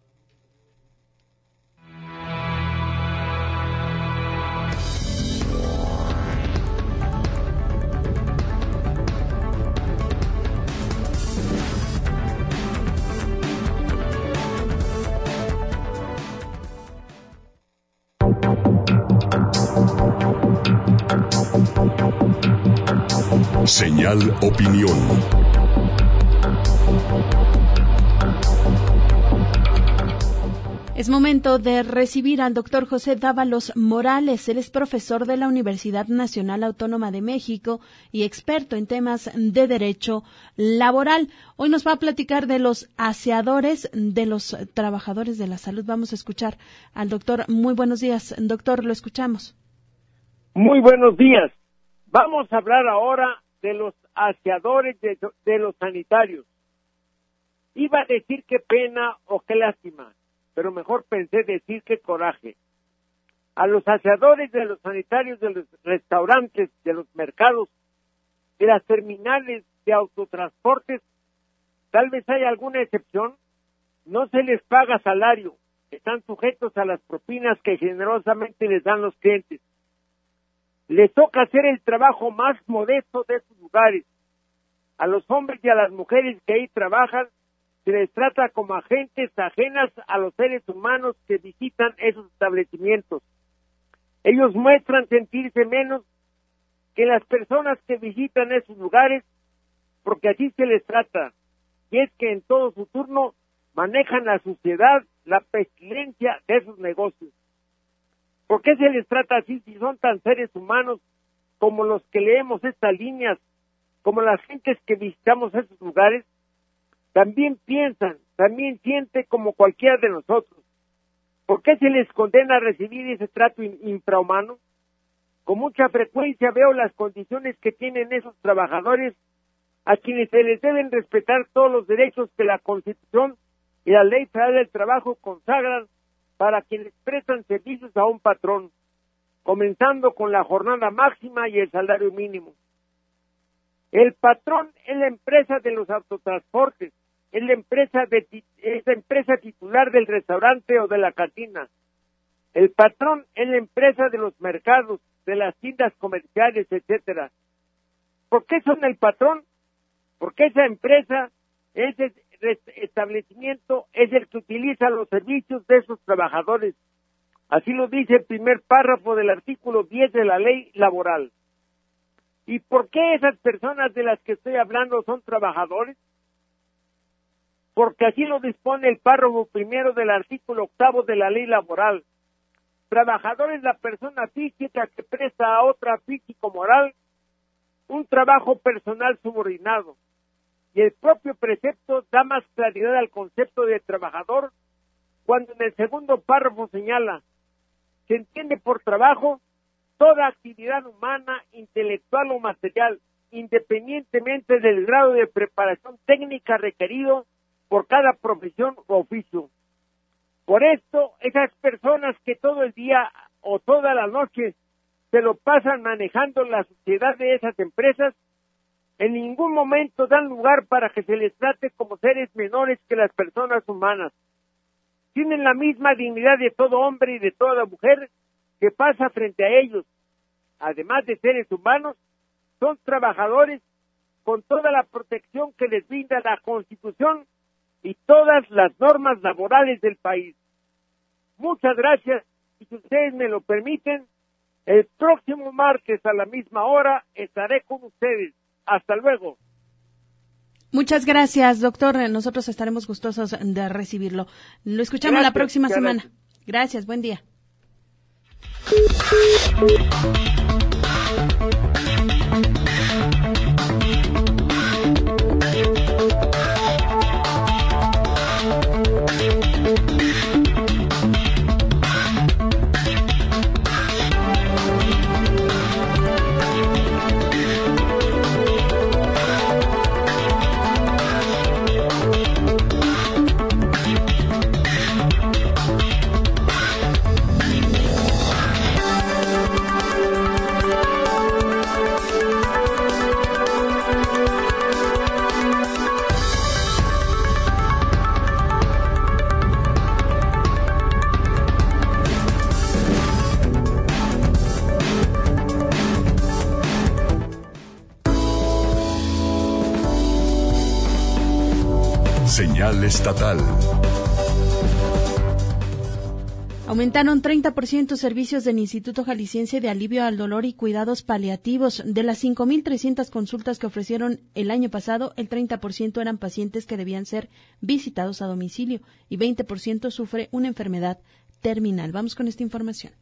Señal Opinión. Es momento de recibir al doctor José Dávalos Morales. Él es profesor de la Universidad Nacional Autónoma de México y experto en temas de derecho laboral. Hoy nos va a platicar de los aseadores de los trabajadores de la salud. Vamos a escuchar al doctor. Muy buenos días, doctor, lo escuchamos. Muy buenos días. Vamos a hablar ahora de los aseadores de, de los sanitarios. Iba a decir qué pena o qué lástima, pero mejor pensé decir qué coraje. A los aseadores de los sanitarios, de los restaurantes, de los mercados, de las terminales de autotransportes, tal vez haya alguna excepción, no se les paga salario, están sujetos a las propinas que generosamente les dan los clientes. Les toca hacer el trabajo más modesto de sus lugares. A los hombres y a las mujeres que ahí trabajan se les trata como agentes ajenas a los seres humanos que visitan esos establecimientos. Ellos muestran sentirse menos que las personas que visitan esos lugares porque así se les trata. Y es que en todo su turno manejan la suciedad, la pestilencia de esos negocios. ¿Por qué se les trata así si son tan seres humanos como los que leemos estas líneas, como las gentes que visitamos esos lugares? También piensan, también sienten como cualquiera de nosotros. ¿Por qué se les condena a recibir ese trato infrahumano? Con mucha frecuencia veo las condiciones que tienen esos trabajadores a quienes se les deben respetar todos los derechos que la Constitución y la Ley Federal del Trabajo consagran para quienes prestan servicios a un patrón, comenzando con la jornada máxima y el salario mínimo. El patrón es la empresa de los autotransportes, es la empresa de es la empresa titular del restaurante o de la cantina. El patrón es la empresa de los mercados, de las tiendas comerciales, etcétera. ¿Por qué son el patrón? Porque esa empresa, ese establecimiento es el que utiliza los servicios de esos trabajadores. Así lo dice el primer párrafo del artículo diez de la ley laboral. ¿Y por qué esas personas de las que estoy hablando son trabajadores? Porque así lo dispone el párrafo primero del artículo octavo de la ley laboral. Trabajador es la persona física que presta a otra físico-moral un trabajo personal subordinado. Y el propio precepto da más claridad al concepto de trabajador cuando en el segundo párrafo señala: se entiende por trabajo toda actividad humana, intelectual o material, independientemente del grado de preparación técnica requerido por cada profesión o oficio. Por esto, esas personas que todo el día o toda la noche se lo pasan manejando la sociedad de esas empresas, en ningún momento dan lugar para que se les trate como seres menores que las personas humanas. Tienen la misma dignidad de todo hombre y de toda mujer que pasa frente a ellos. Además de seres humanos, son trabajadores con toda la protección que les brinda la Constitución y todas las normas laborales del país. Muchas gracias, y si ustedes me lo permiten, el próximo martes a la misma hora estaré con ustedes. Hasta luego. Muchas gracias, doctor. Nosotros estaremos gustosos de recibirlo. Lo escuchamos gracias, la próxima semana. Gracias. gracias, buen día. Señal estatal. Aumentaron treinta por ciento servicios del Instituto Jalisciense de Alivio al Dolor y Cuidados Paliativos. De las cinco mil trescientas consultas que ofrecieron el año pasado, el treinta por ciento eran pacientes que debían ser visitados a domicilio y veinte por ciento sufre una enfermedad terminal. Vamos con esta información.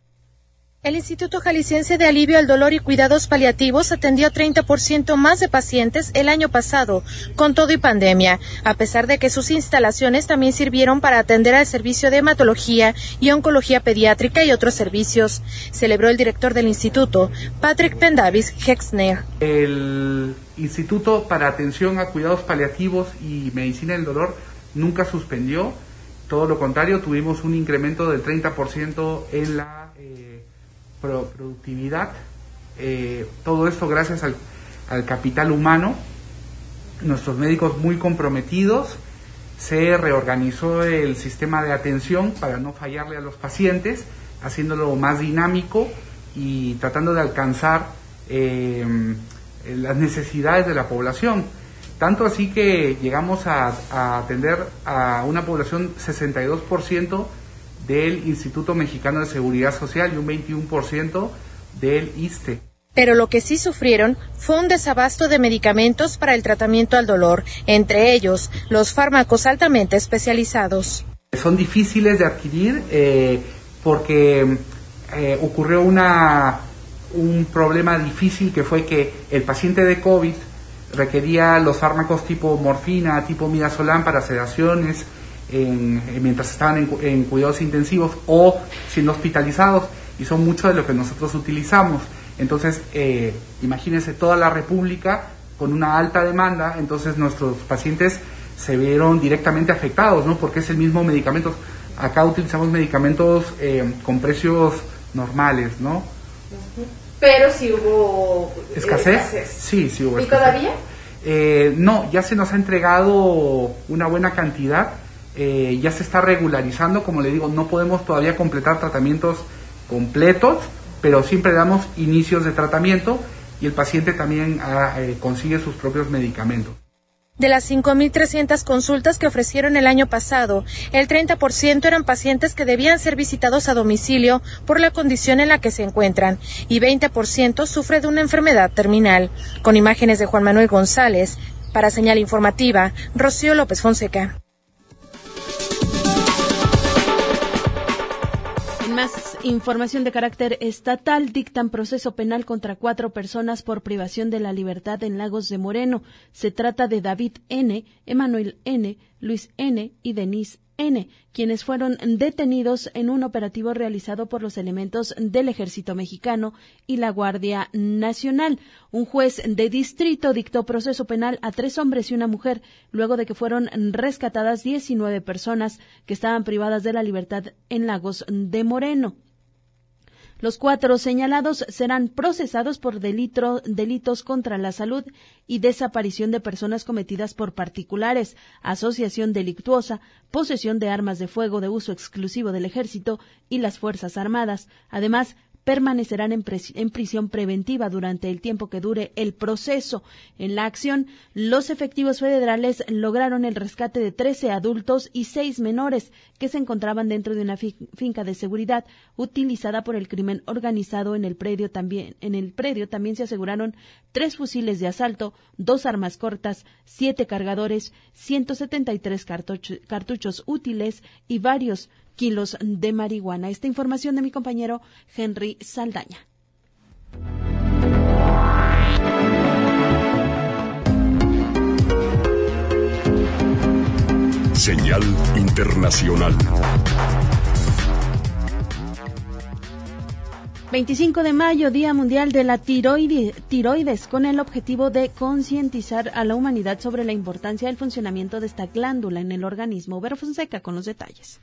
El Instituto Jalisciense de Alivio al Dolor y Cuidados Paliativos atendió treinta por ciento más de pacientes el año pasado, con todo y pandemia, a pesar de que sus instalaciones también sirvieron para atender al servicio de hematología y oncología pediátrica y otros servicios, celebró el director del instituto, Patrick Pendavis Hexner. El Instituto para Atención a Cuidados Paliativos y Medicina del Dolor nunca suspendió, todo lo contrario, tuvimos un incremento del treinta por ciento en la eh, productividad, eh, todo esto gracias al, al capital humano, nuestros médicos muy comprometidos, se reorganizó el sistema de atención para no fallarle a los pacientes, haciéndolo más dinámico y tratando de alcanzar eh, las necesidades de la población, tanto así que llegamos a, a atender a una población sesenta y dos por ciento del Instituto Mexicano de Seguridad Social y un veintiuno por ciento del I S S S T E. Pero lo que sí sufrieron fue un desabasto de medicamentos para el tratamiento al dolor, entre ellos los fármacos altamente especializados. Son difíciles de adquirir eh, porque eh, ocurrió una, un problema difícil que fue que el paciente de COVID requería los fármacos tipo morfina, tipo midazolam para sedaciones, En, en, mientras estaban en, en cuidados intensivos o siendo hospitalizados, y son muchos de lo que nosotros utilizamos. Entonces, eh, imagínense toda la República con una alta demanda, entonces nuestros pacientes se vieron directamente afectados, ¿no? Porque es el mismo medicamento. Acá utilizamos medicamentos eh, con precios normales, ¿no? pero sí hubo escasez. escasez. Sí, sí hubo ¿Y escasez. todavía? Eh, no, ya se nos ha entregado una buena cantidad, eh, ya se está regularizando, como le digo, no podemos todavía completar tratamientos completos, pero siempre damos inicios de tratamiento y el paciente también ah, eh, consigue sus propios medicamentos. De las cinco mil trescientas consultas que ofrecieron el año pasado, el treinta por ciento eran pacientes que debían ser visitados a domicilio por la condición en la que se encuentran y veinte por ciento sufre de una enfermedad terminal. Con imágenes de Juan Manuel González, para Señal Informativa, Rocío López Fonseca. Más información de carácter estatal. Dictan proceso penal contra cuatro personas por privación de la libertad en Lagos de Moreno. Se trata de David N., Emanuel N., Luis N. y Denise N., quienes fueron detenidos en un operativo realizado por los elementos del Ejército Mexicano y la Guardia Nacional. Un juez de distrito dictó proceso penal a tres hombres y una mujer, luego de que fueron rescatadas diecinueve personas que estaban privadas de la libertad en Lagos de Moreno. Los cuatro señalados serán procesados por delito, delitos contra la salud y desaparición de personas cometidas por particulares, asociación delictuosa, posesión de armas de fuego de uso exclusivo del Ejército y las Fuerzas Armadas. Además, permanecerán en, en prisión preventiva durante el tiempo que dure el proceso. En la acción, los efectivos federales lograron el rescate de trece adultos y seis menores que se encontraban dentro de una fi finca de seguridad utilizada por el crimen organizado. En el predio también, en el predio también se aseguraron tres fusiles de asalto, dos armas cortas, siete cargadores, ciento setenta y tres cartucho, cartuchos útiles y varios kilos de marihuana. Esta información de mi compañero Henry Saldaña. Señal internacional. veinticinco de mayo, Día Mundial de la tiroide, Tiroides, con el objetivo de concientizar a la humanidad sobre la importancia del funcionamiento de esta glándula en el organismo. Vero Fonseca con los detalles.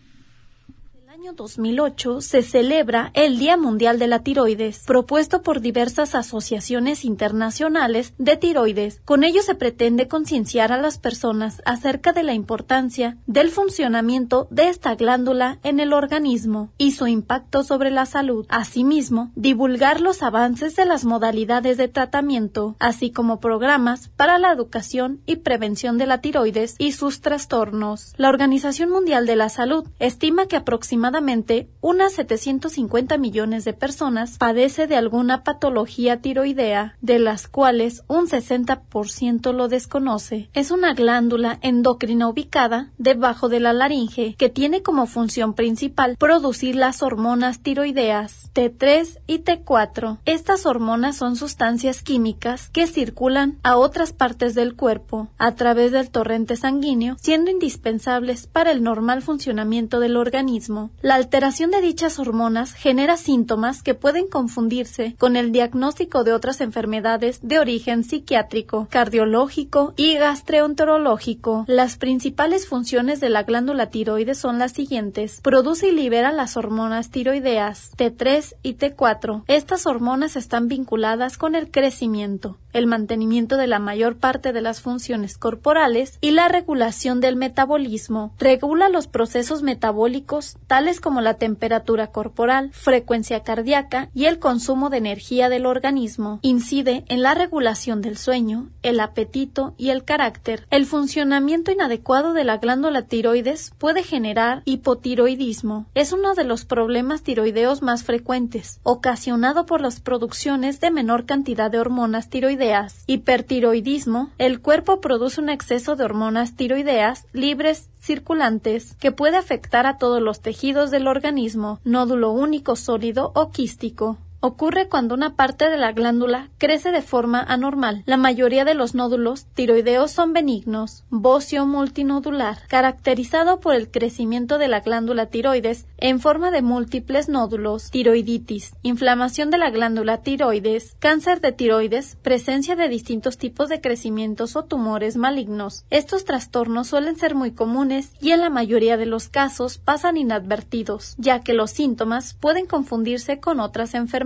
En el año dos mil ocho se celebra el Día Mundial de la Tiroides, propuesto por diversas asociaciones internacionales de tiroides. Con ello se pretende concienciar a las personas acerca de la importancia del funcionamiento de esta glándula en el organismo y su impacto sobre la salud. Asimismo, divulgar los avances de las modalidades de tratamiento, así como programas para la educación y prevención de la tiroides y sus trastornos. La Organización Mundial de la Salud estima que aproximadamente unas setecientos cincuenta millones de personas padece de alguna patología tiroidea, de las cuales un sesenta por ciento lo desconoce. Es una glándula endocrina ubicada debajo de la laringe que tiene como función principal producir las hormonas tiroideas T tres y T cuatro. Estas hormonas son sustancias químicas que circulan a otras partes del cuerpo a través del torrente sanguíneo, siendo indispensables para el normal funcionamiento del organismo. La alteración de dichas hormonas genera síntomas que pueden confundirse con el diagnóstico de otras enfermedades de origen psiquiátrico, cardiológico y gastroenterológico. Las principales funciones de la glándula tiroides son las siguientes: produce y libera las hormonas tiroideas T tres y T cuatro. Estas hormonas están vinculadas con el crecimiento, el mantenimiento de la mayor parte de las funciones corporales y la regulación del metabolismo. Regula los procesos metabólicos tales como la temperatura corporal, frecuencia cardíaca y el consumo de energía del organismo. Incide en la regulación del sueño, el apetito y el carácter. El funcionamiento inadecuado de la glándula tiroides puede generar hipotiroidismo. Es uno de los problemas tiroideos más frecuentes, ocasionado por las producciones de menor cantidad de hormonas tiroideas. Hipertiroidismo: el cuerpo produce un exceso de hormonas tiroideas libres circulantes que puede afectar a todos los tejidos del organismo, nódulo único sólido o quístico. Ocurre cuando una parte de la glándula crece de forma anormal. La mayoría de los nódulos tiroideos son benignos. Bocio multinodular, caracterizado por el crecimiento de la glándula tiroides en forma de múltiples nódulos. Tiroiditis, inflamación de la glándula tiroides, cáncer de tiroides, presencia de distintos tipos de crecimientos o tumores malignos. Estos trastornos suelen ser muy comunes y en la mayoría de los casos pasan inadvertidos, ya que los síntomas pueden confundirse con otras enfermedades.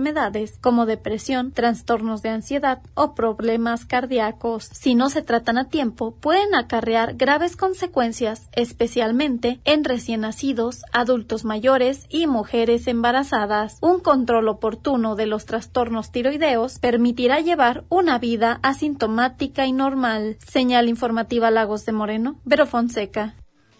enfermedades como depresión, trastornos de ansiedad o problemas cardíacos. Si no se tratan a tiempo, pueden acarrear graves consecuencias, especialmente en recién nacidos, adultos mayores y mujeres embarazadas. Un control oportuno de los trastornos tiroideos permitirá llevar una vida asintomática y normal. Señal informativa Lagos de Moreno, Vero Fonseca.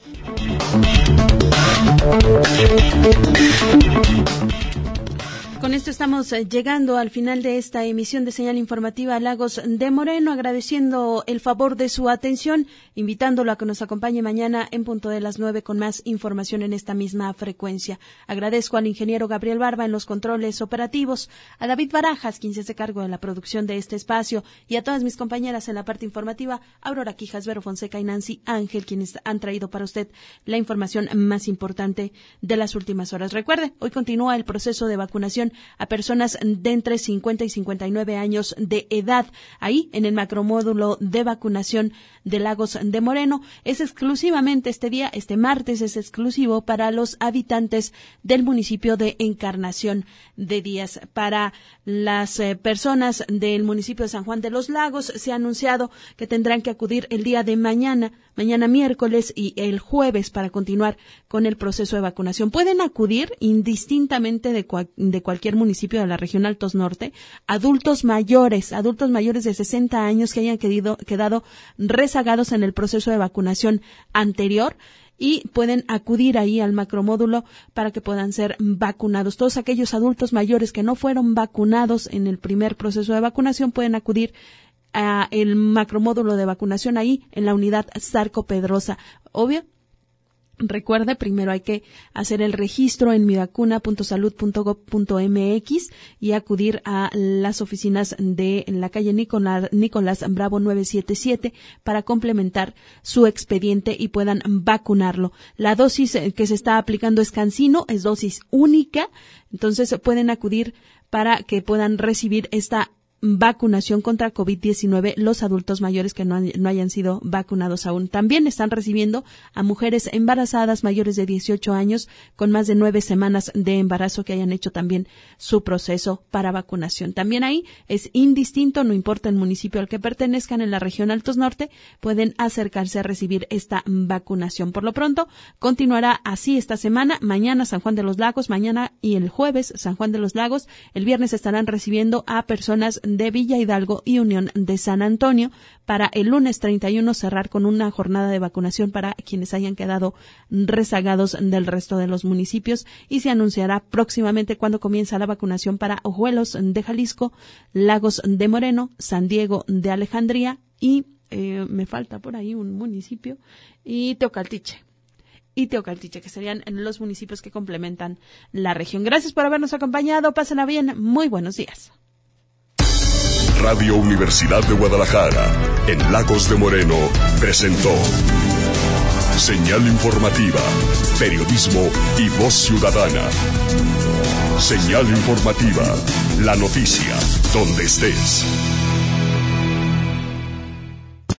Con esto estamos llegando al final de esta emisión de Señal Informativa Lagos de Moreno, agradeciendo el favor de su atención, invitándolo a que nos acompañe mañana en punto de las nueve con más información en esta misma frecuencia. Agradezco al ingeniero Gabriel Barba en los controles operativos, a David Barajas, quien se hace cargo de la producción de este espacio, y a todas mis compañeras en la parte informativa, Aurora Quijas, Vero Fonseca y Nancy Ángel, quienes han traído para usted la información más importante de las últimas horas. Recuerde, hoy continúa el proceso de vacunación a personas de entre cincuenta y cincuenta y nueve años de edad. Ahí, en el macromódulo de vacunación de Lagos de Moreno, es exclusivamente este día, este martes, es exclusivo para los habitantes del municipio de Encarnación de Díaz. Para las eh, personas del municipio de San Juan de los Lagos, se ha anunciado que tendrán que acudir el día de mañana, mañana miércoles y el jueves para continuar con el proceso de vacunación. Pueden acudir indistintamente de, cua- de cualquier municipio de la región Altos Norte, adultos mayores, adultos mayores de sesenta años que hayan quedado, quedado rezagados en el proceso de vacunación anterior, y pueden acudir ahí al macromódulo para que puedan ser vacunados. Todos aquellos adultos mayores que no fueron vacunados en el primer proceso de vacunación pueden acudir a el macromódulo de vacunación ahí en la unidad Zarco Pedrosa. Obvio, recuerde, primero hay que hacer el registro en mivacuna punto salud punto gob punto mx y acudir a las oficinas de la calle Nicolás, Nicolás Bravo nueve siete siete para complementar su expediente y puedan vacunarlo. La dosis que se está aplicando es CanSino, es dosis única, entonces pueden acudir para que puedan recibir esta vacunación contra COVID diecinueve los adultos mayores que no, han, no hayan sido vacunados aún. También están recibiendo a mujeres embarazadas mayores de dieciocho años con más de nueve semanas de embarazo que hayan hecho también su proceso para vacunación. También ahí es indistinto, no importa el municipio al que pertenezcan, en la región Altos Norte pueden acercarse a recibir esta vacunación. Por lo pronto, continuará así esta semana. Mañana San Juan de los Lagos, mañana y el jueves San Juan de los Lagos. El viernes estarán recibiendo a personas de Villa Hidalgo y Unión de San Antonio, para el lunes treinta y uno cerrar con una jornada de vacunación para quienes hayan quedado rezagados del resto de los municipios, y se anunciará próximamente cuando comienza la vacunación para Ojuelos de Jalisco, Lagos de Moreno, San Diego de Alejandría y eh, me falta por ahí un municipio, y Teocaltiche. y Teocaltiche, que serían los municipios que complementan la región. Gracias por habernos acompañado, pásenla bien, muy buenos días. Radio Universidad de Guadalajara, en Lagos de Moreno, presentó Señal Informativa, periodismo y voz ciudadana. Señal Informativa, la noticia, donde estés.